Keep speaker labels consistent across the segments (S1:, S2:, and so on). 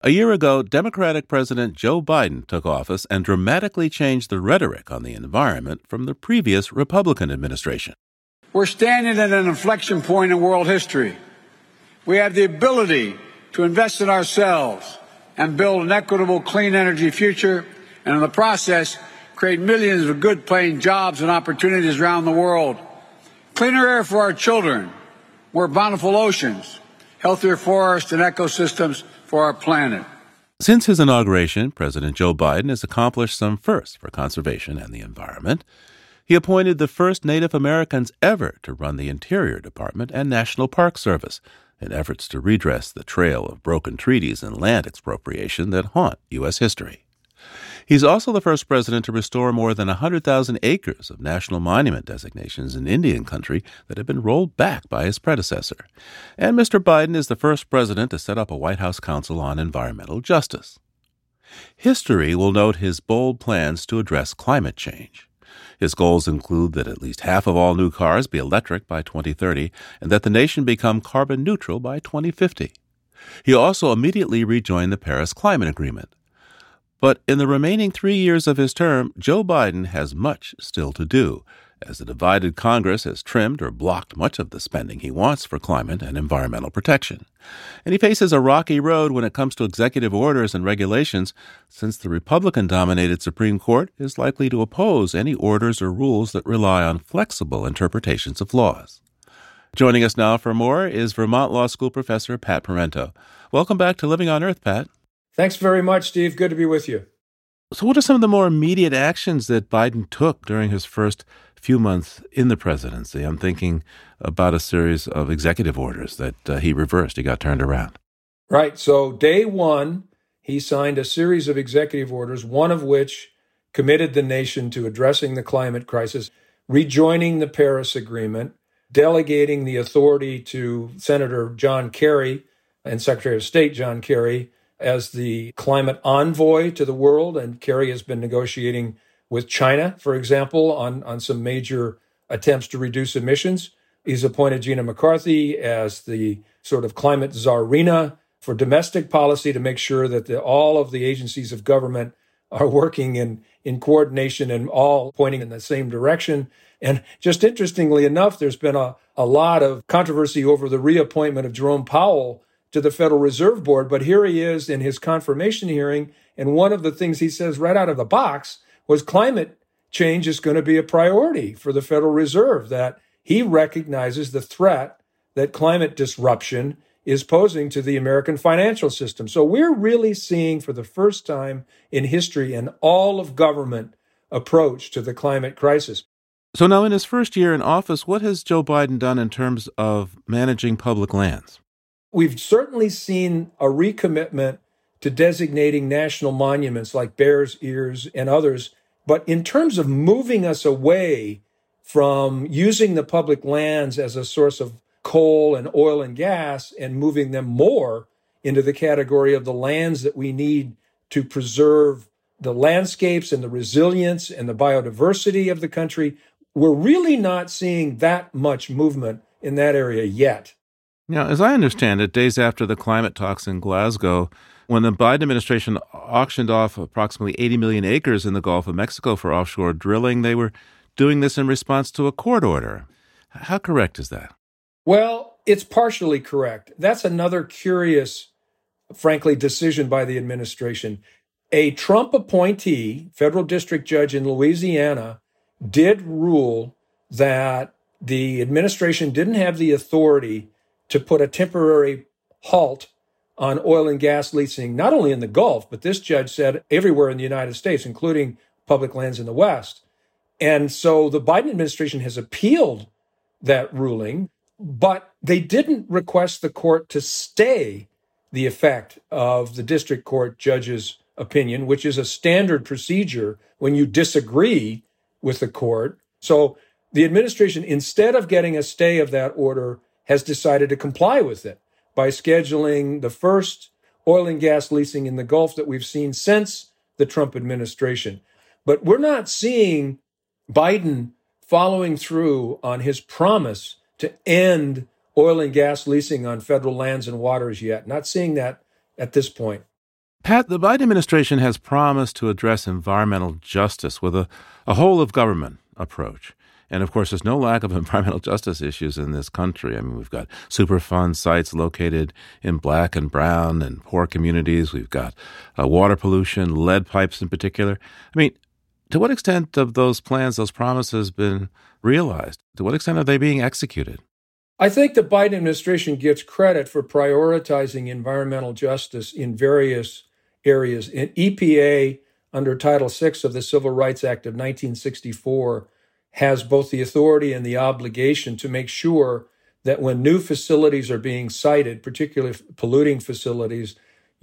S1: A year ago, Democratic President Joe Biden took office and dramatically changed the rhetoric on the environment from the previous Republican administration.
S2: We're standing at an inflection point in world history. We have the ability to invest in ourselves and build an equitable, clean energy future, and in the process, create millions of good-paying jobs and opportunities around the world. Cleaner air for our children, more bountiful oceans, healthier forests and ecosystems for our planet.
S1: Since his inauguration, President Joe Biden has accomplished some firsts for conservation and the environment. He appointed the first Native Americans ever to run the Interior Department and National Park Service in efforts to redress the trail of broken treaties and land expropriation that haunt U.S. history. He's also the first president to restore more than 100,000 acres of national monument designations in Indian country that had been rolled back by his predecessor. And Mr. Biden is the first president to set up a White House Council on Environmental Justice. History will note his bold plans to address climate change. His goals include that at least half of all new cars be electric by 2030 and that the nation become carbon neutral by 2050. He also immediately rejoined the Paris Climate Agreement. But in the remaining 3 years of his term, Joe Biden has much still to do, as the divided Congress has trimmed or blocked much of the spending he wants for climate and environmental protection. And he faces a rocky road when it comes to executive orders and regulations, since the Republican-dominated Supreme Court is likely to oppose any orders or rules that rely on flexible interpretations of laws. Joining us now for more is Vermont Law School professor Pat Parenteau. Welcome back to Living on Earth, Pat.
S3: Thanks very much, Steve. Good to be with you.
S1: So what are some of the more immediate actions that Biden took during his first few months in the presidency? I'm thinking about a series of executive orders that he reversed. He got turned around.
S3: Right. So day one, he signed a series of executive orders, one of which committed the nation to addressing the climate crisis, rejoining the Paris Agreement, delegating the authority to Senator John Kerry and Secretary of State John Kerry as the climate envoy to the world. And Kerry has been negotiating with China, for example, on some major attempts to reduce emissions. He's appointed Gina McCarthy as the sort of climate czarina for domestic policy to make sure that all of the agencies of government are working in coordination and all pointing in the same direction. And just interestingly enough, there's been a lot of controversy over the reappointment of Jerome Powell to the Federal Reserve Board, but here he is in his confirmation hearing, and one of the things he says right out of the box was climate change is going to be a priority for the Federal Reserve, that he recognizes the threat that climate disruption is posing to the American financial system. So we're really seeing for the first time in history an all-of-government approach to the climate crisis.
S1: So now in his first year in office, what has Joe Biden done in terms of managing public lands?
S3: We've certainly seen a recommitment to designating national monuments like Bears Ears and others. But in terms of moving us away from using the public lands as a source of coal and oil and gas and moving them more into the category of the lands that we need to preserve the landscapes and the resilience and the biodiversity of the country, we're really not seeing that much movement in that area yet.
S1: Now, as I understand it, days after the climate talks in Glasgow, when the Biden administration auctioned off approximately 80 million acres in the Gulf of Mexico for offshore drilling, they were doing this in response to a court order. How correct is that?
S3: Well, it's partially correct. That's another curious, frankly, decision by the administration. A Trump appointee, federal district judge in Louisiana, did rule that the administration didn't have the authority to put a temporary halt on oil and gas leasing, not only in the Gulf, but this judge said everywhere in the United States, including public lands in the West. And so the Biden administration has appealed that ruling, but they didn't request the court to stay the effect of the district court judge's opinion, which is a standard procedure when you disagree with the court. So the administration, instead of getting a stay of that order, has decided to comply with it by scheduling the first oil and gas leasing in the Gulf that we've seen since the Trump administration. But we're not seeing Biden following through on his promise to end oil and gas leasing on federal lands and waters yet. Not seeing that at this point.
S1: Pat, the Biden administration has promised to address environmental justice with a whole-of-government approach. And, of course, there's no lack of environmental justice issues in this country. I mean, we've got Superfund sites located in black and brown and poor communities. We've got water pollution, lead pipes in particular. I mean, to what extent have those plans, those promises been realized? To what extent are they being executed?
S3: I think the Biden administration gets credit for prioritizing environmental justice in various areas. In EPA, under Title VI of the Civil Rights Act of 1964, has both the authority and the obligation to make sure that when new facilities are being sited, particularly polluting facilities,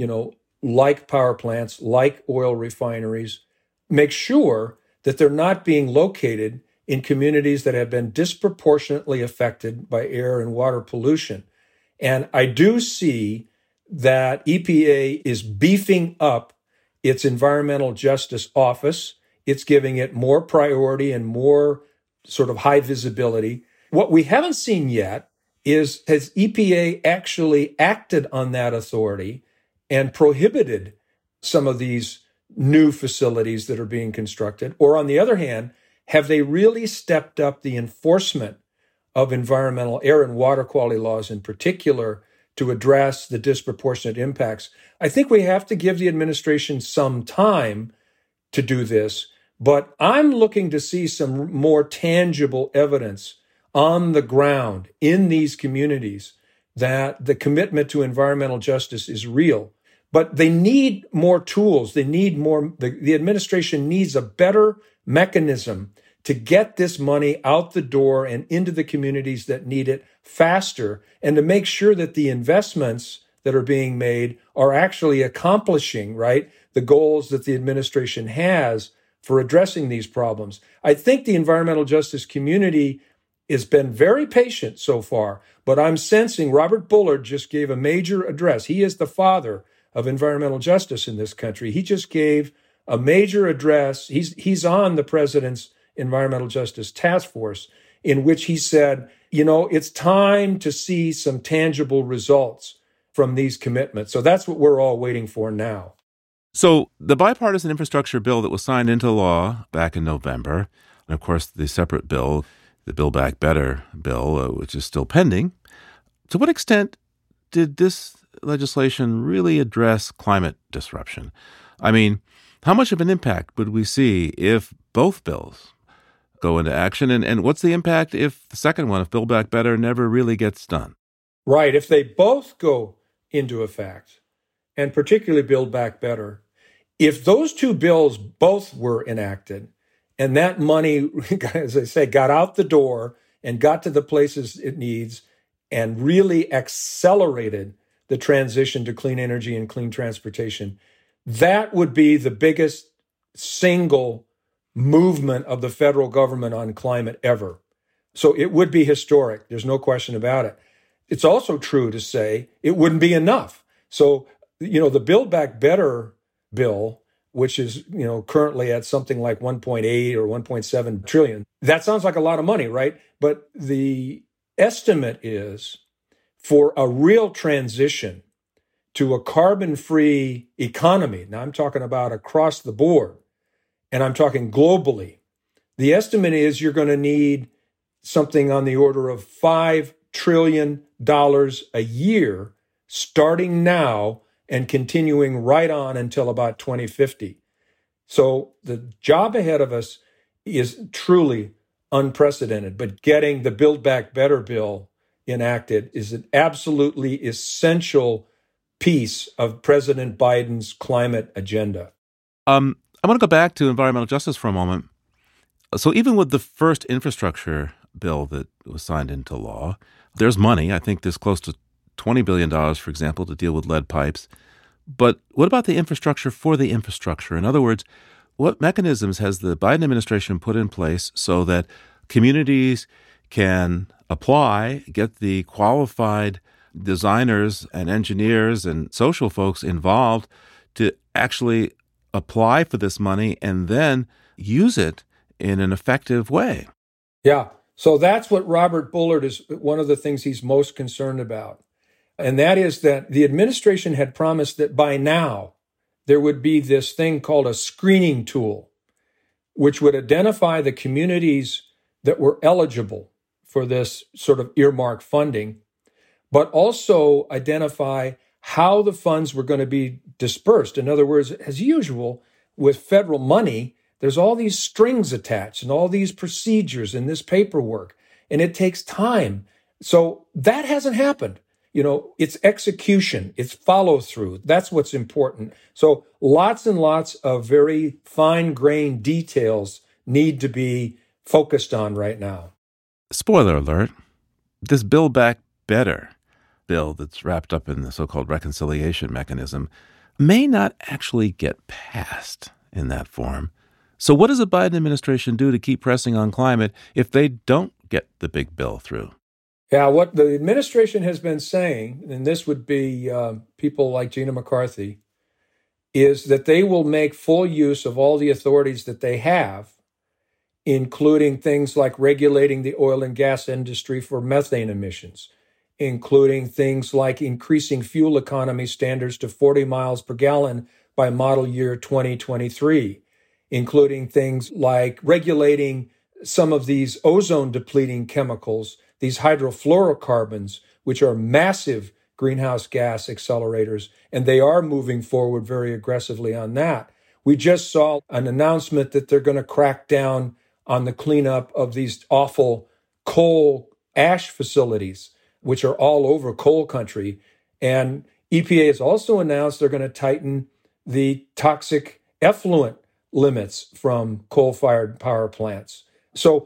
S3: like power plants, like oil refineries, make sure that they're not being located in communities that have been disproportionately affected by air and water pollution. And I do see that EPA is beefing up its environmental justice office. It's giving it more priority and more sort of high visibility. What we haven't seen yet is, has EPA actually acted on that authority and prohibited some of these new facilities that are being constructed? Or on the other hand, have they really stepped up the enforcement of environmental air and water quality laws in particular to address the disproportionate impacts? I think we have to give the administration some time to do this, but I'm looking to see some more tangible evidence on the ground in these communities that the commitment to environmental justice is real. But they need more tools. They need more. The administration needs a better mechanism to get this money out the door and into the communities that need it faster, and to make sure that the investments that are being made are actually accomplishing, right, the goals that the administration has for addressing these problems. I think the environmental justice community has been very patient so far, but I'm sensing Robert Bullard just gave a major address. He is the father of environmental justice in this country. He just gave a major address. He's on the president's environmental justice task force, in which he said, it's time to see some tangible results from these commitments. So that's what we're all waiting for now.
S1: So the bipartisan infrastructure bill that was signed into law back in November, and of course the separate bill, the Build Back Better bill, which is still pending, to what extent did this legislation really address climate disruption? I mean, how much of an impact would we see if both bills go into action? And what's the impact if the second one, if Build Back Better, never really gets done?
S3: Right. If they both go into effect, and particularly Build Back Better, if those two bills both were enacted and that money, as I say, got out the door and got to the places it needs and really accelerated the transition to clean energy and clean transportation, that would be the biggest single movement of the federal government on climate ever. So it would be historic. There's no question about it. It's also true to say it wouldn't be enough. So, the Build Back Better bill, which is, currently at something like 1.8 or 1.7 trillion, that sounds like a lot of money, right? But the estimate is for a real transition to a carbon-free economy. Now, I'm talking about across the board, and I'm talking globally. The estimate is you're going to need something on the order of $5 trillion a year, starting now and continuing right on until about 2050. So the job ahead of us is truly unprecedented, but getting the Build Back Better bill enacted is an absolutely essential piece of President Biden's climate agenda.
S1: I want to go back to environmental justice for a moment. So even with the first infrastructure bill that was signed into law, there's money. I think there's close to $20 billion, for example, to deal with lead pipes. But what about the infrastructure for the infrastructure? In other words, what mechanisms has the Biden administration put in place so that communities can apply, get the qualified designers and engineers and social folks involved to actually apply for this money and then use it in an effective way?
S3: Yeah. So that's what Robert Bullard is, one of the things he's most concerned about. And that is that the administration had promised that by now, there would be this thing called a screening tool, which would identify the communities that were eligible for this sort of earmark funding, but also identify how the funds were going to be dispersed. In other words, as usual, with federal money, there's all these strings attached and all these procedures and this paperwork, and it takes time. So that hasn't happened. It's execution, it's follow through. That's what's important. So lots and lots of very fine-grained details need to be focused on right now.
S1: Spoiler alert, this Build Back Better bill that's wrapped up in the so-called reconciliation mechanism may not actually get passed in that form. So what does the Biden administration do to keep pressing on climate if they don't get the big bill through?
S3: Yeah, what the administration has been saying, and this would be people like Gina McCarthy, is that they will make full use of all the authorities that they have, including things like regulating the oil and gas industry for methane emissions, including things like increasing fuel economy standards to 40 miles per gallon by model year 2023, including things like regulating some of these ozone-depleting chemicals, these hydrofluorocarbons, which are massive greenhouse gas accelerators, and they are moving forward very aggressively on that. We just saw an announcement that they're going to crack down on the cleanup of these awful coal ash facilities, which are all over coal country. And EPA has also announced they're going to tighten the toxic effluent limits from coal-fired power plants. So,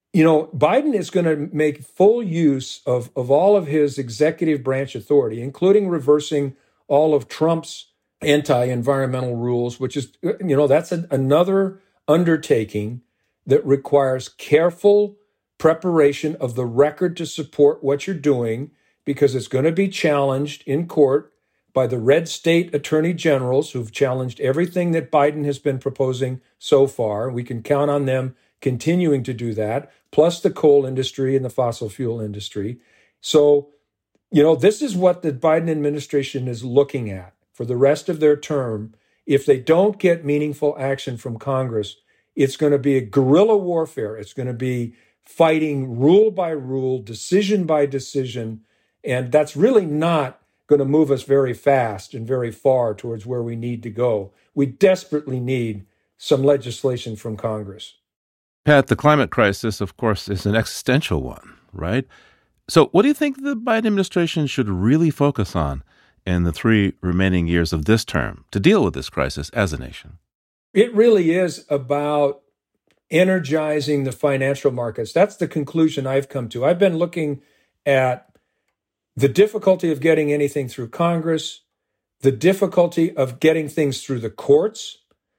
S3: Biden is going to make full use of all of his executive branch authority, including reversing all of Trump's anti-environmental rules, which is, that's another undertaking that requires careful preparation of the record to support what you're doing, because it's going to be challenged in court by the red state attorney generals who've challenged everything that Biden has been proposing so far. We can count on them continuing to do that, plus the coal industry and the fossil fuel industry. So, this is what the Biden administration is looking at for the rest of their term. If they don't get meaningful action from Congress, it's going to be a guerrilla warfare. It's going to be fighting rule by rule, decision by decision. And that's really not going to move us very fast and very far towards where we need to go. We desperately need some legislation from Congress.
S1: Pat, the climate crisis, of course, is an existential one, right? So what do you think the Biden administration should really focus on in the 3 remaining years of this term to deal with this crisis as a nation?
S3: It really is about energizing the financial markets. That's the conclusion I've come to. I've been looking at the difficulty of getting anything through Congress, the difficulty of getting things through the courts,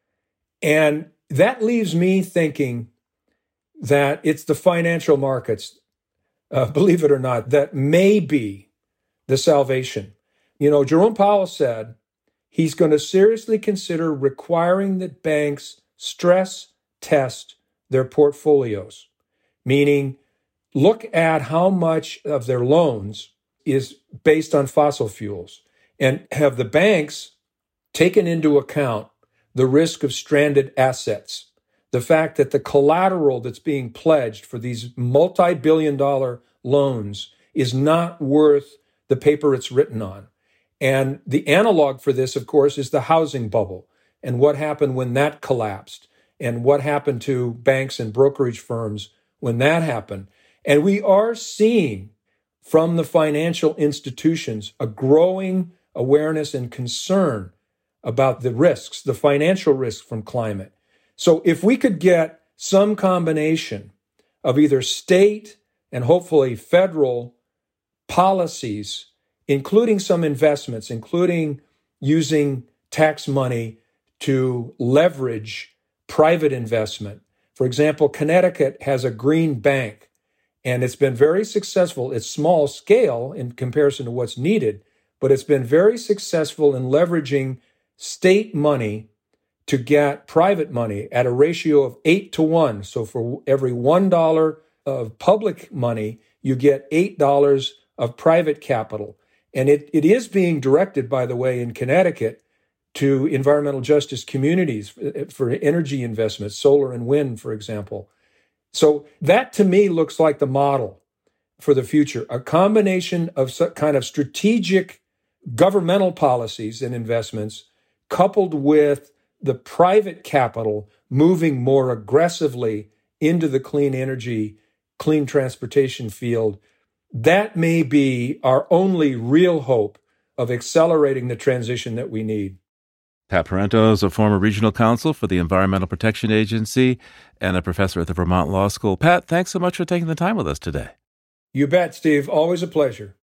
S3: and that leaves me thinking that it's the financial markets, believe it or not, that may be the salvation. Jerome Powell said he's going to seriously consider requiring that banks stress test their portfolios, meaning look at how much of their loans is based on fossil fuels and have the banks taken into account the risk of stranded assets. The fact that the collateral that's being pledged for these multi-billion-dollar loans is not worth the paper it's written on. And the analog for this, of course, is the housing bubble and what happened when that collapsed and what happened to banks and brokerage firms when that happened. And we are seeing from the financial institutions a growing awareness and concern about the risks, the financial risks from climate. So if we could get some combination of either state and hopefully federal policies, including some investments, including using tax money to leverage private investment. For example, Connecticut has a green bank, and it's been very successful. It's small scale in comparison to what's needed, but it's been very successful in leveraging state money to get private money at a ratio of 8-to-1. So for every $1 of public money, you get $8 of private capital. And it is being directed, by the way, in Connecticut to environmental justice communities for energy investments, solar and wind, for example. So that to me looks like the model for the future, a combination of some kind of strategic governmental policies and investments coupled with the private capital moving more aggressively into the clean energy, clean transportation field. That may be our only real hope of accelerating the transition that we need.
S1: Pat Parenteau is a former regional counsel for the Environmental Protection Agency and a professor at the Vermont Law School. Pat, thanks so much for taking the time with us today.
S3: You bet, Steve. Always a pleasure.